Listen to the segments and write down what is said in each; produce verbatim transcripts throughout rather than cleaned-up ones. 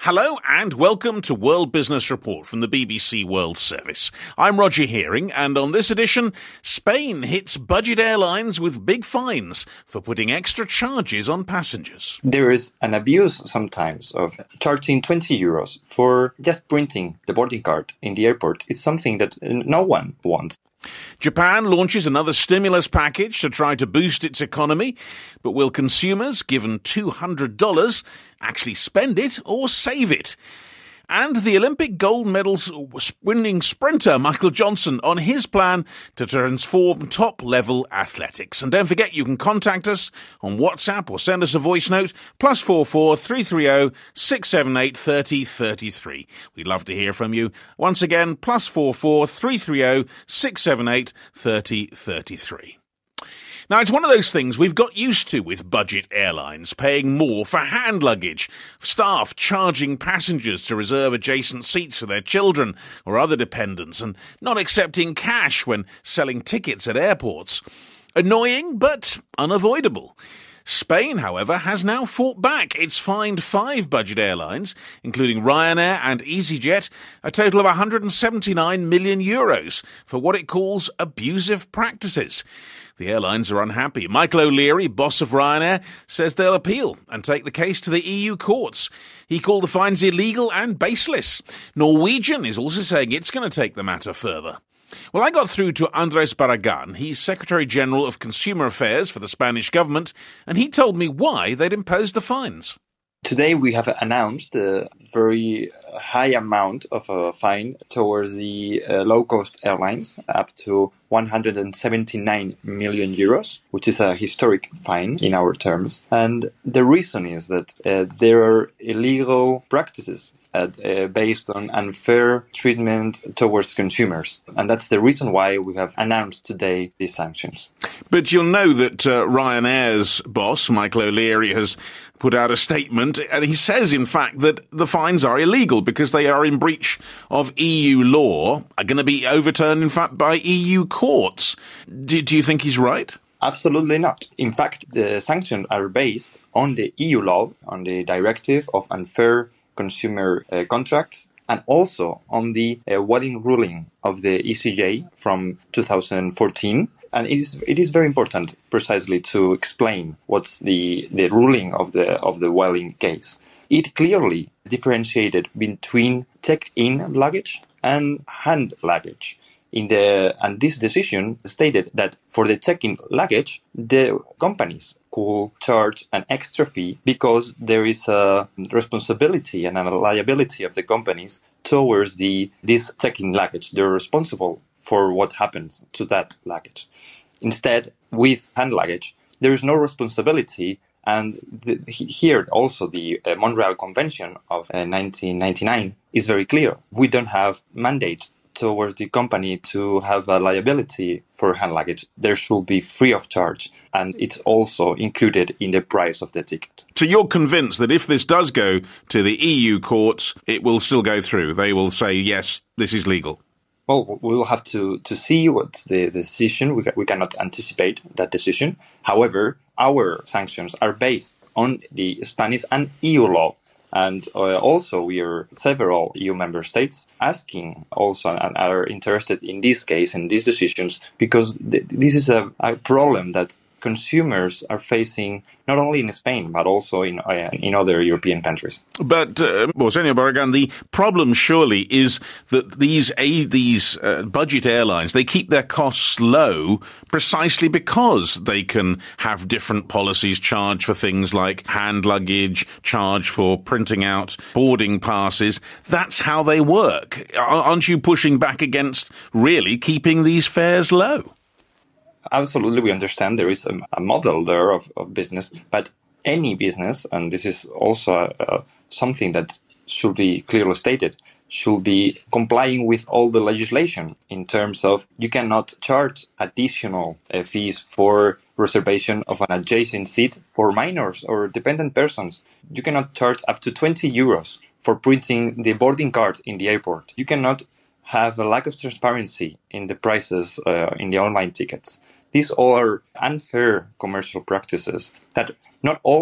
Hello and welcome to World Business Report from the B B C World Service. I'm Roger Hearing, and on this edition, Spain hits budget airlines with big fines for putting extra charges on passengers. There is an abuse sometimes of charging twenty euros for just printing the boarding card in the airport. It's something that no one wants. Japan launches another stimulus package to try to boost its economy, but will consumers, given two hundred dollars, actually spend it or save it? And the Olympic gold medals winning sprinter Michael Johnson on his plan to transform top-level athletics. And don't forget, you can contact us on WhatsApp or send us a voice note, plus four four three three zero six seven eight three zero three three. We'd love to hear from you. Once again, plus four four three three zero six seven eight three zero three three. Now, it's one of those things we've got used to with budget airlines, paying more for hand luggage, staff charging passengers to reserve adjacent seats for their children or other dependents, and not accepting cash when selling tickets at airports. Annoying, but unavoidable. Spain, however, has now fought back. It's fined five budget airlines, including Ryanair and EasyJet, a total of one hundred seventy-nine million euros for what it calls abusive practices. The airlines are unhappy. Michael O'Leary, boss of Ryanair, says they'll appeal and take the case to the E U courts. He called the fines illegal and baseless. Norwegian is also saying it's going to take the matter further. Well, I got through to Andrés Barragán. He's Secretary General of Consumer Affairs for the Spanish government, and he told me why they'd imposed the fines. Today we have announced a very high amount of a fine towards the uh, low-cost airlines, up to one hundred seventy-nine million euros, which is a historic fine in our terms. And the reason is that uh, there are illegal practices Uh, uh, based on unfair treatment towards consumers. And that's the reason why we have announced today these sanctions. But you'll know that uh, Ryanair's boss, Michael O'Leary, has put out a statement, and he says, in fact, that the fines are illegal because they are in breach of E U law, are going to be overturned, in fact, by E U courts. Do, do you think he's right? Absolutely not. In fact, the sanctions are based on the E U law, on the Directive of Unfair Consumer uh, Contracts, and also on the uh, wedding ruling of the E C J from two thousand fourteen. And it is it is very important precisely to explain what's the, the ruling of the of the wedding case. It clearly differentiated between checked-in luggage and hand luggage. In the and this decision stated that for the check-in luggage, the companies could charge an extra fee because there is a responsibility and a liability of the companies towards the this check-in luggage. They're responsible for what happens to that luggage. Instead, with hand luggage, there is no responsibility. And the, here also the uh, Montreal Convention of uh, nineteen ninety-nine is very clear. We don't have mandate towards the company to have a liability for hand luggage. There should be free of charge, and it's also included in the price of the ticket. So you're convinced that if this does go to the E U courts, it will still go through? They will say, yes, this is legal? Well, we will have to, to see what's the, the decision. We, we cannot anticipate that decision. However, our sanctions are based on the Spanish and E U law. And uh, also, we are several E U member states asking also and are interested in this case, in these decisions, because th- this is a, a problem that consumers are facing not only in Spain, but also in uh, in other European countries. But, uh, well, Senor Barragán, the problem surely is that these a, these uh, budget airlines, they keep their costs low precisely because they can have different policies, charge for things like hand luggage, charge for printing out boarding passes. That's how they work. Aren't you pushing back against really keeping these fares low? Absolutely, we understand there is a, a model there of, of business, but any business, and this is also uh, something that should be clearly stated, should be complying with all the legislation in terms of you cannot charge additional uh, fees for reservation of an adjacent seat for minors or dependent persons. You cannot charge up to twenty euros for printing the boarding card in the airport. You cannot have a lack of transparency in the prices uh, in the online tickets. These are unfair commercial practices that not all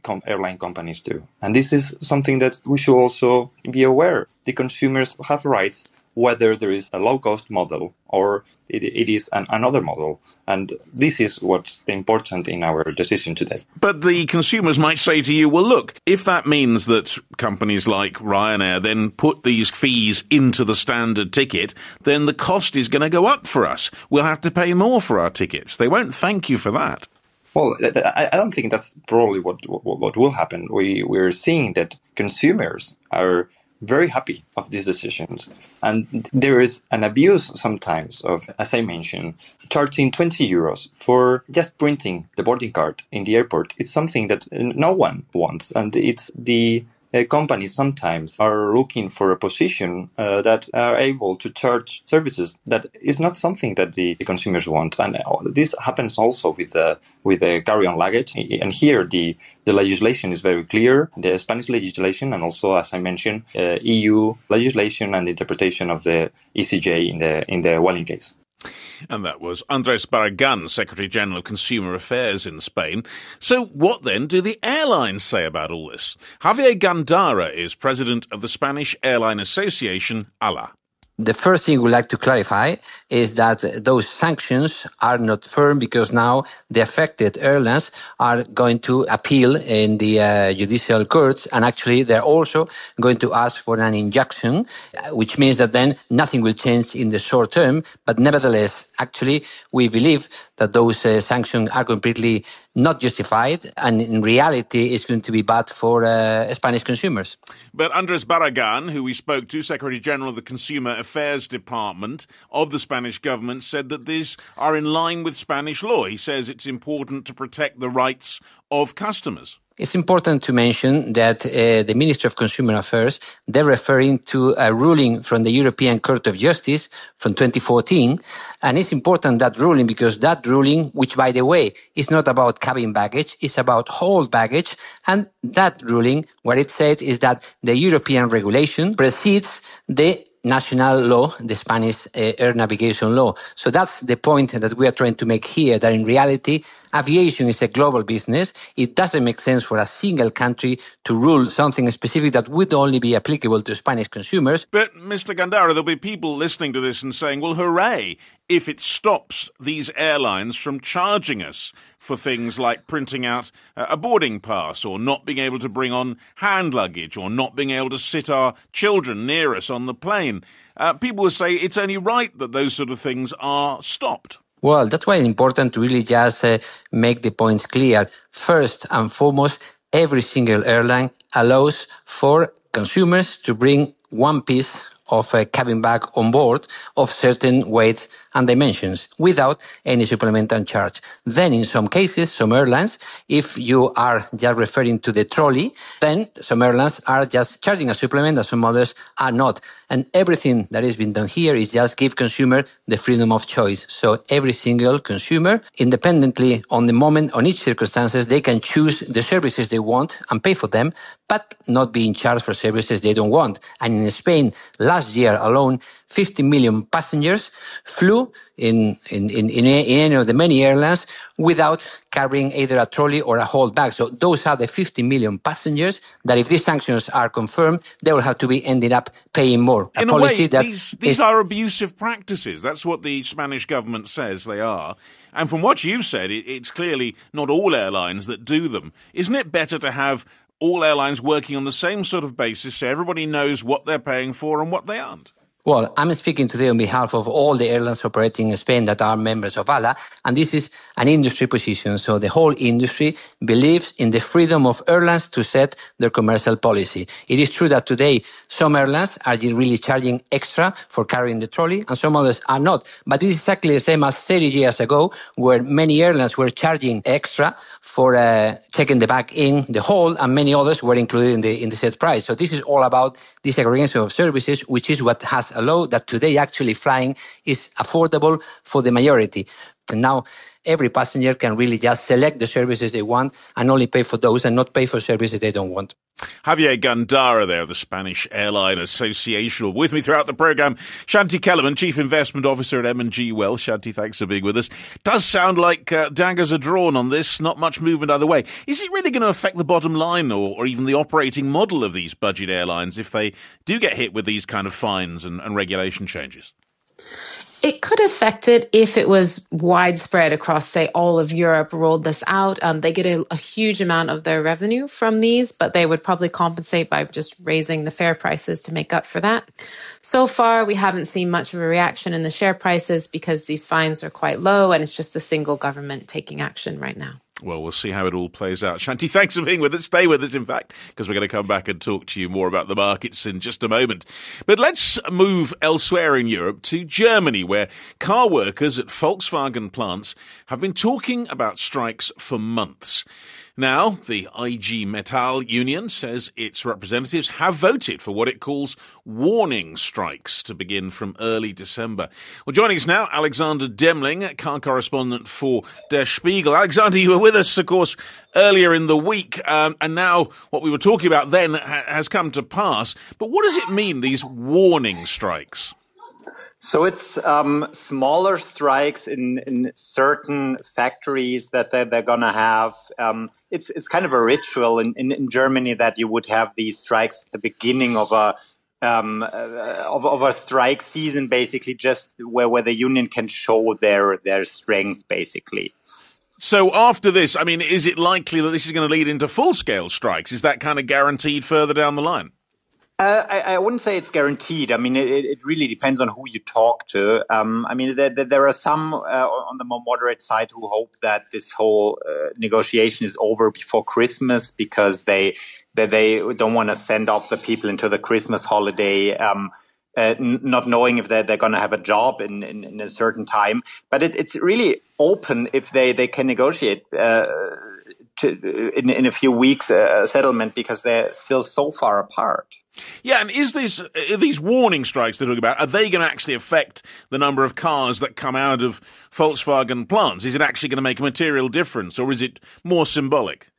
com- airline companies do. And this is something that we should also be aware. The consumers have rights whether there is a low-cost model or it, it is an, another model. And this is what's important in our decision today. But the consumers might say to you, well, look, if that means that companies like Ryanair then put these fees into the standard ticket, then the cost is going to go up for us. We'll have to pay more for our tickets. They won't thank you for that. Well, I don't think that's probably what what, what will happen. We, we're seeing that consumers are very happy of these decisions. And there is an abuse sometimes of, as I mentioned, charging twenty euros for just printing the boarding card in the airport. It's something that no one wants. And it's the uh, companies sometimes are looking for a position uh, that are able to charge services that is not something that the, the consumers want. And this happens also with the with the carry-on luggage. And here the, the legislation is very clear, the Spanish legislation, and also, as I mentioned, uh, E U legislation and interpretation of the E C J in the in the Vueling case. And that was Andrés Barragán, Secretary-General of Consumer Affairs in Spain. So what then do the airlines say about all this? Javier Gandara is president of the Spanish Airline Association, A L A. The first thing we'd like to clarify is that those sanctions are not firm because now the affected airlines are going to appeal in the uh, judicial courts, and actually they're also going to ask for an injunction, which means that then nothing will change in the short term. But nevertheless, actually, we believe that those uh, sanctions are completely not justified, and in reality, it's going to be bad for uh, Spanish consumers. But Andrés Barragán, who we spoke to, Secretary General of the Consumer Affairs Department of the Spanish government, said that these are in line with Spanish law. He says it's important to protect the rights of customers. It's important to mention that uh, the Ministry of Consumer Affairs, they're referring to a ruling from the European Court of Justice from twenty fourteen. And it's important, that ruling, because that ruling, which, by the way, is not about cabin baggage, it's about whole baggage. And that ruling, what it said is that the European regulation precedes the national law, the Spanish uh, air navigation law. So that's the point that we are trying to make here, that in reality, aviation is a global business. It doesn't make sense for a single country to rule something specific that would only be applicable to Spanish consumers. But, Mister Gandara, there'll be people listening to this and saying, well, hooray, if it stops these airlines from charging us for things like printing out a boarding pass, or not being able to bring on hand luggage, or not being able to sit our children near us on the plane. Uh, people will say it's only right that those sort of things are stopped. Well, that's why it's important to really just uh, make the points clear. First and foremost, every single airline allows for consumers to bring one piece of a cabin bag on board of certain weights and dimensions without any supplemental charge. Then in some cases, some airlines, if you are just referring to the trolley, then some airlines are just charging a supplement and some others are not. And everything that is being done here is just give consumer the freedom of choice. So every single consumer, independently on the moment, on each circumstances, they can choose the services they want and pay for them, but not being charged for services they don't want. And in Spain, last year alone, fifty million passengers flew in, in, in, in any of the many airlines without carrying either a trolley or a whole bag. So those are the fifty million passengers that, if these sanctions are confirmed, they will have to be ended up paying more. A in a way, that these, these are abusive practices. That's what the Spanish government says they are. And from what you've said, it, it's clearly not all airlines that do them. Isn't it better to have all airlines working on the same sort of basis so everybody knows what they're paying for and what they aren't? Well, I'm speaking today on behalf of all the airlines operating in Spain that are members of A L A, and this is an industry position. So the whole industry believes in the freedom of airlines to set their commercial policy. It is true that today some airlines are really charging extra for carrying the trolley and some others are not. But this is exactly the same as thirty years ago, where many airlines were charging extra for uh, checking the bag in the hole, and many others were included in the in the set price. So this is all about disaggregation of services, which is what has allowed that today actually flying is affordable for the majority. And now every passenger can really just select the services they want and only pay for those and not pay for services they don't want. Javier Gandara there of the Spanish Airline Association. With me throughout the programme, Shanti Kellerman, Chief Investment Officer at M and G Wealth. Shanti, thanks for being with us. Does sound like uh, daggers are drawn on this, not much movement either way. Is it really going to affect the bottom line or, or even the operating model of these budget airlines if they do get hit with these kind of fines and, and regulation changes? It could affect it if it was widespread across, say, all of Europe, rolled this out. Um, they get a, a huge amount of their revenue from these, but they would probably compensate by just raising the fare prices to make up for that. So far, we haven't seen much of a reaction in the share prices because these fines are quite low and it's just a single government taking action right now. Well, we'll see how it all plays out. Shanti, thanks for being with us. Stay with us, in fact, because we're going to come back and talk to you more about the markets in just a moment. But let's move elsewhere in Europe to Germany, where car workers at Volkswagen plants have been talking about strikes for months. Now, the I G Metall union says its representatives have voted for what it calls warning strikes to begin from early December. Well, joining us now, Alexander Demling, car correspondent for Der Spiegel. Alexander, you were with us, of course, earlier in the week, um, and now what we were talking about then ha- has come to pass. But what does it mean, these warning strikes? So it's um, smaller strikes in, in certain factories that they're, they're going to have. Um, it's it's kind of a ritual in, in, in Germany that you would have these strikes at the beginning of a um, uh, of, of a strike season, basically, just where, where the union can show their their strength, basically. So after this, I mean, is it likely that this is going to lead into full-scale strikes? Is that kind of guaranteed further down the line? Uh, I, I wouldn't say it's guaranteed. I mean, it, it really depends on who you talk to. Um, I mean, there, there are some uh, on the more moderate side who hope that this whole uh, negotiation is over before Christmas because they that they don't want to send off the people into the Christmas holiday, um, uh, n- not knowing if they're, they're going to have a job in, in, in a certain time. But it, it's really open if they, they can negotiate uh, to, in, in a few weeks uh, a settlement because they're still so far apart. Yeah, and is this are these warning strikes they're talking about, are they going to actually affect the number of cars that come out of Volkswagen plants? Is it actually going to make a material difference, or is it more symbolic?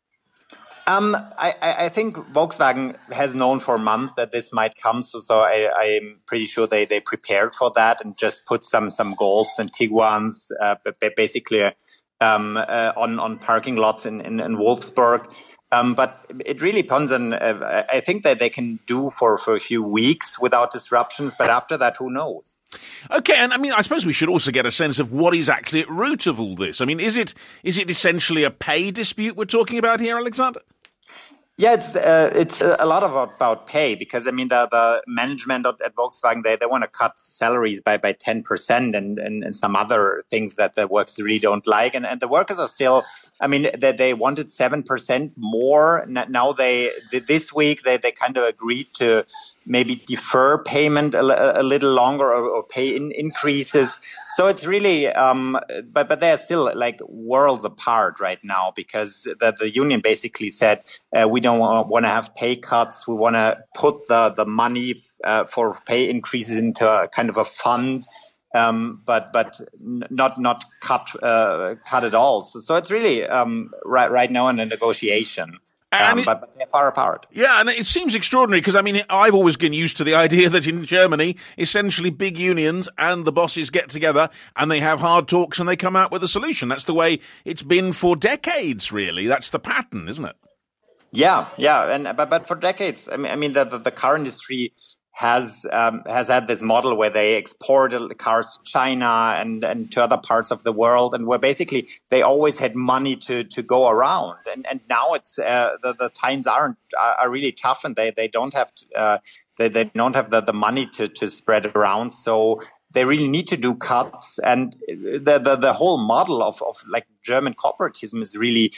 Um, I, I think Volkswagen has known for a month that this might come, so, so I, I'm pretty sure they, they prepared for that and just put some some Golfs and Tiguans, uh, basically um, uh, on on parking lots in in, in Wolfsburg. Um, but it really depends on, uh, I think that they can do for, for a few weeks without disruptions, but after that, who knows? Okay, and I mean, I suppose we should also get a sense of what is actually at root of all this. I mean, is it is it essentially a pay dispute we're talking about here, Alexander? Yeah, it's uh, it's a lot of about pay because I mean the the management at, at Volkswagen they, they want to cut salaries by by ten percent and, and and some other things that the workers really don't like and, and the workers are still I mean they they wanted seven percent more. Now they this week they they kind of agreed to maybe defer payment a, a little longer or, or pay in increases. So it's really, um, but but they're still like worlds apart right now because the, the union basically said uh, we don't want to have pay cuts. We want to put the the money uh, for pay increases into a kind of a fund, um, but but not not cut uh, cut at all. So, so it's really um, right right now in a negotiation. Um, it, but, but they're far apart. Yeah, and it seems extraordinary because, I mean, I've always been used to the idea that in Germany, essentially big unions and the bosses get together and they have hard talks and they come out with a solution. That's the way it's been for decades, really. That's the pattern, isn't it? Yeah, yeah, and but but for decades, I mean, I mean, the the, the car industry has um, has had this model where they export cars to China and, and to other parts of the world, and where basically they always had money to, to go around. And and now it's uh, the the times aren't are really tough, and they, they don't have to, uh, they they don't have the, the money to, to spread around. So they really need to do cuts, and the the, the whole model of, of like German corporatism is really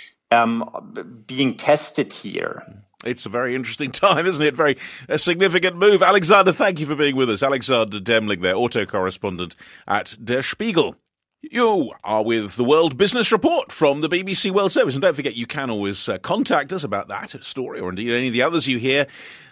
um, being tested here. It's a very interesting time, isn't it? Very a significant move. Alexander, thank you for being with us. Alexander Demling there, auto correspondent at Der Spiegel. You are with the World Business Report from the B B C World Service. And don't forget, you can always uh, contact us about that story or indeed any of the others you hear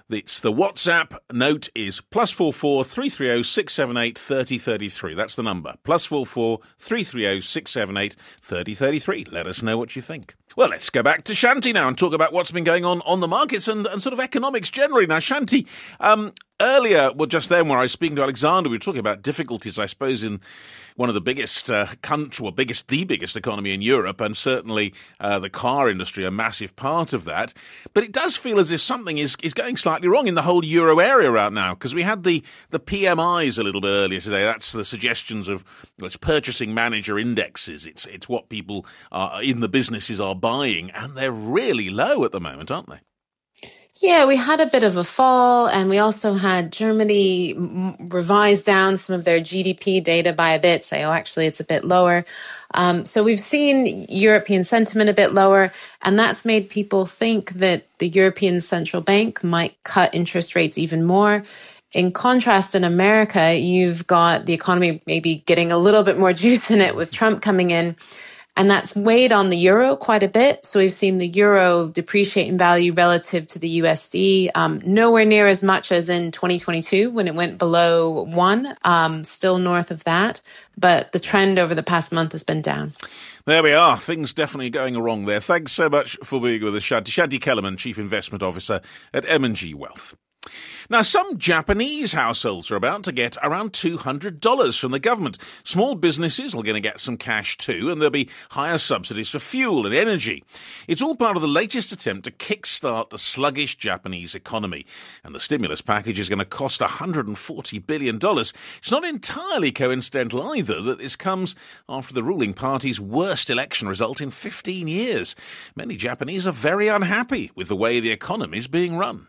It's the WhatsApp note is plus four four three three zero six seven eight thirty thirty three. That's the number. Plus four four three three zero six seven eight thirty thirty three. Let us know what you think. Well, let's go back to Shanti now and talk about what's been going on on the markets and, and sort of economics generally. Now, Shanti, um, earlier, well, just then when I was speaking to Alexander, we were talking about difficulties, I suppose, in one of the biggest uh, country, or biggest, the biggest economy in Europe, and certainly uh, the car industry, a massive part of that. But it does feel as if something is, is going slightly wrong in the whole euro area right now, because we had the, the P M Is a little bit earlier today. That's the suggestions of, well, it's purchasing manager indexes. It's, it's what people are, in the businesses are buying, and they're really low at the moment, aren't they? Yeah, we had a bit of a fall, and we also had Germany revise down some of their G D P data by a bit, say, oh, actually, it's a bit lower. Um, so we've seen European sentiment a bit lower, and that's made people think that the European Central Bank might cut interest rates even more. In contrast, in America, you've got the economy maybe getting a little bit more juice in it with Trump coming in. And that's weighed on the euro quite a bit. So we've seen the euro depreciate in value relative to the U S D, um, nowhere near as much as in twenty twenty-two when it went below one, um, still north of that. But the trend over the past month has been down. There we are. Things definitely going wrong there. Thanks so much for being with us, Shanti. Shanti Kellerman, Chief Investment Officer at M and G Wealth. Now, some Japanese households are about to get around two hundred dollars from the government. Small businesses are going to get some cash too, and there'll be higher subsidies for fuel and energy. It's all part of the latest attempt to kickstart the sluggish Japanese economy. And the stimulus package is going to cost one hundred forty billion dollars. It's not entirely coincidental either that this comes after the ruling party's worst election result in fifteen years. Many Japanese are very unhappy with the way the economy is being run.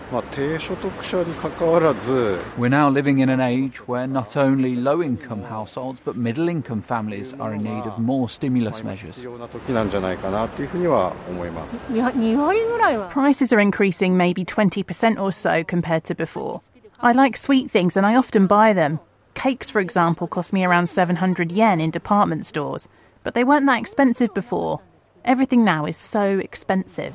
We're now living in an age where not only low-income households but middle-income families are in need of more stimulus measures. Prices are increasing maybe twenty percent or so compared to before. I like sweet things and I often buy them. Cakes, for example, cost me around seven hundred yen in department stores, but they weren't that expensive before. Everything now is so expensive.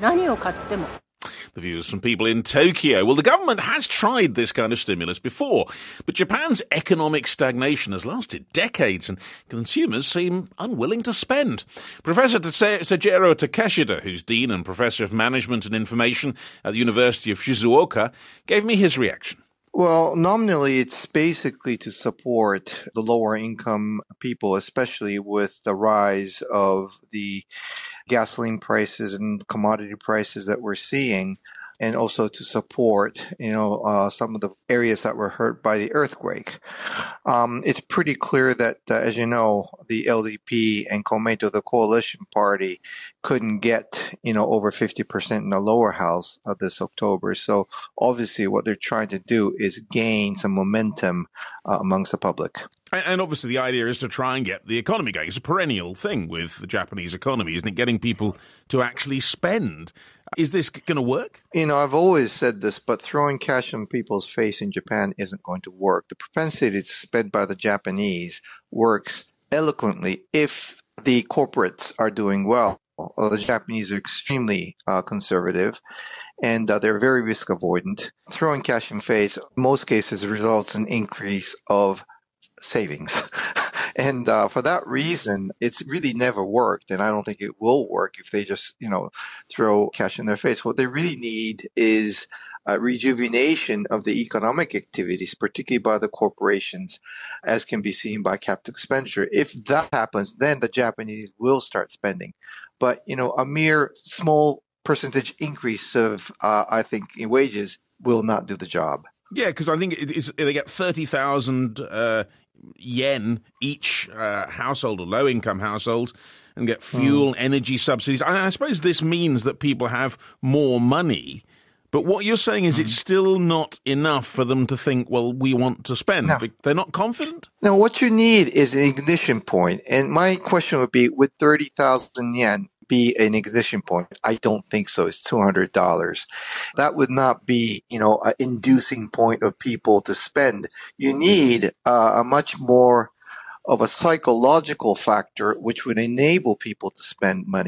The views from people in Tokyo. Well, the government has tried this kind of stimulus before, but Japan's economic stagnation has lasted decades and consumers seem unwilling to spend. Professor Sejiro Takeshita, who's Dean and Professor of Management and Information at the University of Shizuoka, gave me his reaction. Well, nominally, it's basically to support the lower income people, especially with the rise of the gasoline prices and commodity prices that we're seeing, and also to support, you know, uh, some of the areas that were hurt by the earthquake. Um, it's pretty clear that, uh, as you know, the L D P and Komeito, the coalition party, couldn't get, you know, over fifty percent in the lower house of this October. So obviously what they're trying to do is gain some momentum uh, amongst the public. And obviously the idea is to try and get the economy going. It's a perennial thing with the Japanese economy, isn't it? Getting people to actually spend. Is this going to work? You know, I've always said this, but throwing cash in people's face in Japan isn't going to work. The propensity to spend by the Japanese works eloquently if the corporates are doing well. Uh, the Japanese are extremely uh, conservative, and uh, they're very risk avoidant. Throwing cash in face, in most cases, results in increase of savings. And uh, for that reason, it's really never worked, and I don't think it will work if they just, you know, throw cash in their face. What they really need is a rejuvenation of the economic activities, particularly by the corporations, as can be seen by capital expenditure. If that happens, then the Japanese will start spending. But, you know, a mere small percentage increase of, uh, I think, in wages will not do the job. Yeah, because I think it, it's, they get thirty thousand uh, yen each uh, household, or low-income households, and get fuel, mm. energy subsidies. I, I suppose this means that people have more money. But what you're saying is mm. it's still not enough for them to think, well, we want to spend. No. They're not confident? No, what you need is an ignition point. And my question would be, would thirty thousand yen be an ignition point? I don't think so. It's two hundred dollars. That would not be, you know, an inducing point of people to spend. You need uh, a much more of a psychological factor which would enable people to spend money.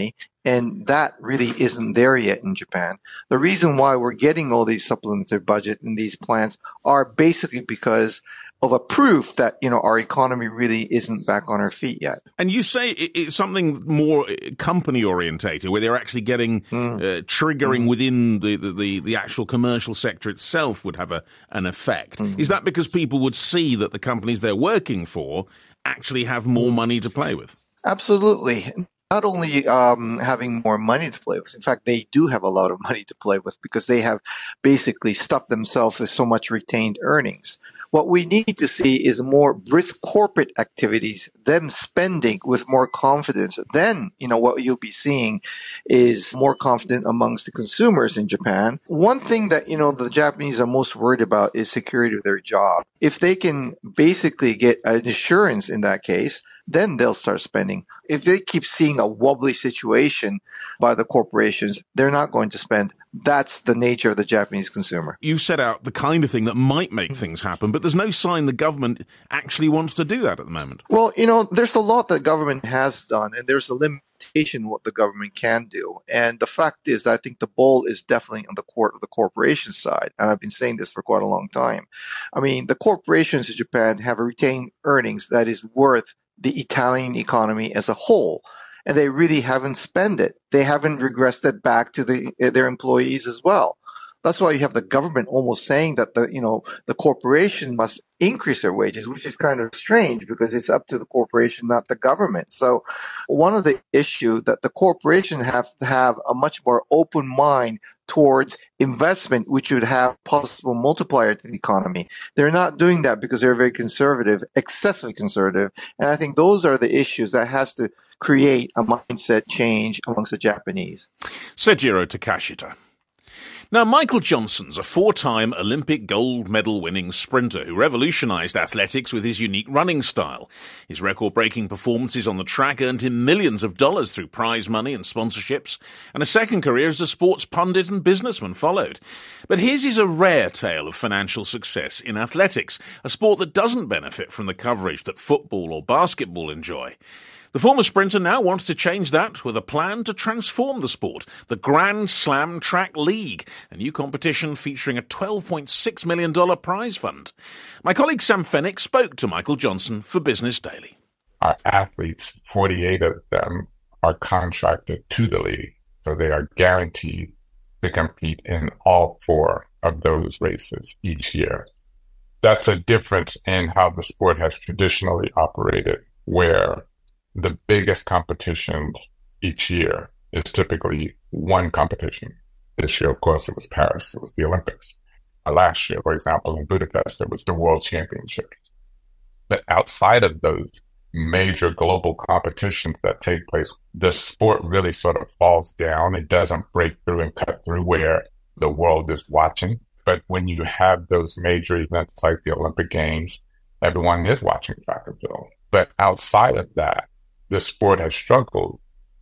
And that really isn't there yet in Japan. The reason why we're getting all these supplementary budget and these plans are basically because of a proof that, you know, our economy really isn't back on our feet yet. And you say it's something more company orientated, where they're actually getting mm. uh, triggering mm. within the, the, the actual commercial sector itself would have a, an effect. Mm. Is that because people would see that the companies they're working for actually have more money to play with? Absolutely. Not only um, having more money to play with, in fact, they do have a lot of money to play with because they have basically stuffed themselves with so much retained earnings. What we need to see is more brisk corporate activities, them spending with more confidence. Then, you know, what you'll be seeing is more confidence amongst the consumers in Japan. One thing that, you know, the Japanese are most worried about is security of their job. If they can basically get an assurance in that case, then they'll start spending. If they keep seeing a wobbly situation by the corporations, they're not going to spend. That's the nature of the Japanese consumer. You set out the kind of thing that might make things happen, but there's no sign the government actually wants to do that at the moment. Well, you know, there's a lot that government has done, and there's a limitation what the government can do. And the fact is, I think the ball is definitely on the court of the corporation side. And I've been saying this for quite a long time. I mean, the corporations in Japan have a retained earnings that is worth the Italian economy as a whole, and they really haven't spent it. They haven't regressed it back to the, their employees as well. That's why you have the government almost saying that the, you know, the corporation must increase their wages, which is kind of strange because it's up to the corporation, not the government. So one of the issues that the corporation have to have a much more open mind towards investment, which would have possible multiplier to the economy. They're not doing that because they're very conservative, excessively conservative. And I think those are the issues that has to create a mindset change amongst the Japanese. Seijiro Takashita. Now, Michael Johnson's a four-time Olympic gold medal-winning sprinter who revolutionized athletics with his unique running style. His record-breaking performances on the track earned him millions of dollars through prize money and sponsorships, and a second career as a sports pundit and businessman followed. But his is a rare tale of financial success in athletics, a sport that doesn't benefit from the coverage that football or basketball enjoy. The former sprinter now wants to change that with a plan to transform the sport, the Grand Slam Track League, a new competition featuring a twelve point six million dollars prize fund. My colleague Sam Fennick spoke to Michael Johnson for Business Daily. Our athletes, forty-eight of them, are contracted to the league, so they are guaranteed to compete in all four of those races each year. That's a difference in how the sport has traditionally operated, where the biggest competition each year is typically one competition. This year, of course, it was Paris. It was the Olympics. Uh, last year, for example, in Budapest, it was the World Championships. But outside of those major global competitions that take place, the sport really sort of falls down. It doesn't break through and cut through where the world is watching. But when you have those major events like the Olympic Games, everyone is watching track and field. But outside of that, the sport has struggled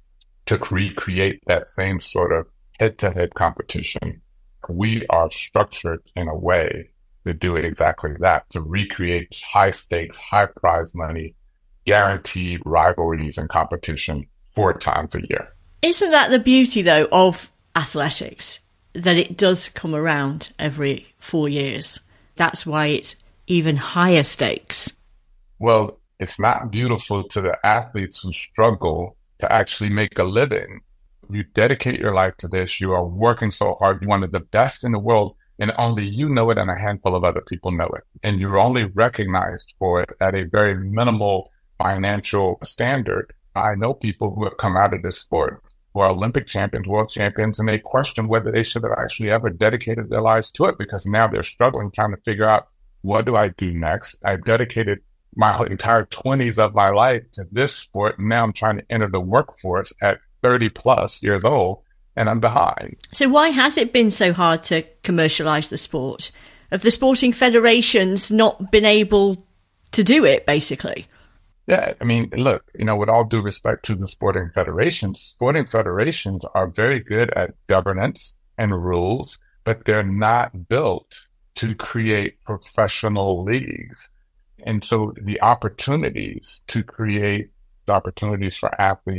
to recreate that same sort of head-to-head competition. We are structured in a way to do exactly that, to recreate high-stakes, high-prize money, guaranteed rivalries and competition four times a year. Isn't that the beauty, though, of athletics, that it does come around every four years? That's why it's even higher stakes. Well, it's not beautiful to the athletes who struggle to actually make a living. You dedicate your life to this. You are working so hard. You're one of the best in the world, and only you know it and a handful of other people know it. And you're only recognized for it at a very minimal financial standard. I know people who have come out of this sport who are Olympic champions, world champions, and they question whether they should have actually ever dedicated their lives to it, because now they're struggling trying to figure out, what do I do next? I've dedicated my entire twenties of my life to this sport, and now I'm trying to enter the workforce at thirty plus years old, and I'm behind. So why has it been so hard to commercialize the sport? Have the sporting federations not been able to do it, basically? Yeah, I mean, look, you know, with all due respect to the sporting federations, sporting federations are very good at governance and rules, but they're not built to create professional leagues. And so the opportunities to create the opportunities for athletes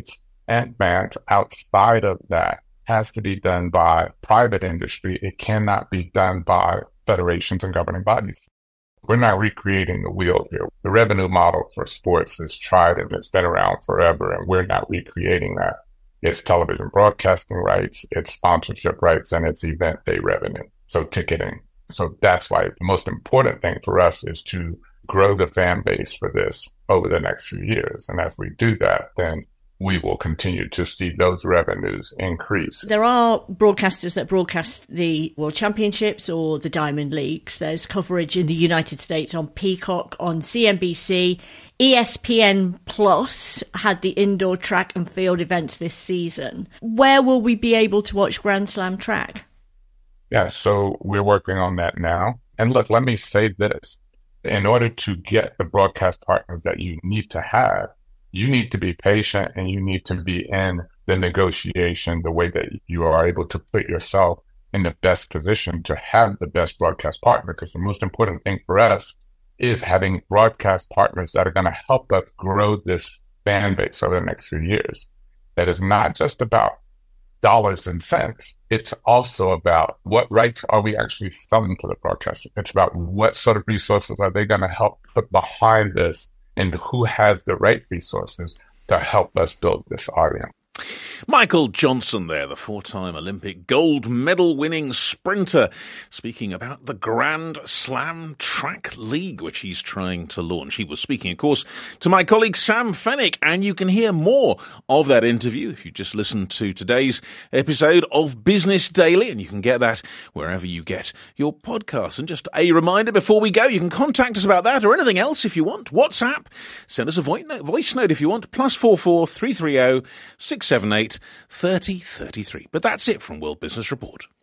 and bans outside of that has to be done by private industry. It cannot be done by federations and governing bodies. We're not recreating the wheel here. The revenue model for sports is tried and it's been around forever, and we're not recreating that. It's television broadcasting rights, it's sponsorship rights, and it's event day revenue. So ticketing. So that's why the most important thing for us is to grow the fan base for this over the next few years. And as we do that, then we will continue to see those revenues increase. There are broadcasters that broadcast the World Championships or the Diamond Leagues. There's coverage in the United States on Peacock, on C N B C. E S P N Plus had the indoor track and field events this season. Where will we be able to watch Grand Slam track? Yeah, so we're working on that now. And look, let me say this. In order to get the broadcast partners that you need to have, you need to be patient and you need to be in the negotiation the way that you are able to put yourself in the best position to have the best broadcast partner. Because the most important thing for us is having broadcast partners that are going to help us grow this fan base over the next few years. That is not just about dollars and cents. It's also about what rights are we actually selling to the broadcaster. It's about what sort of resources are they going to help put behind this, and who has the right resources to help us build this audience. Michael Johnson there, the four-time Olympic gold medal-winning sprinter, speaking about the Grand Slam Track League, which he's trying to launch. He was speaking, of course, to my colleague Sam Fennick, and you can hear more of that interview if you just listen to today's episode of Business Daily, and you can get that wherever you get your podcasts. And just a reminder before we go, you can contact us about that or anything else if you want. WhatsApp, send us a voice note if you want, plus four four three three zero six seven eight thirty thirty-three. But that's it from World Business Report.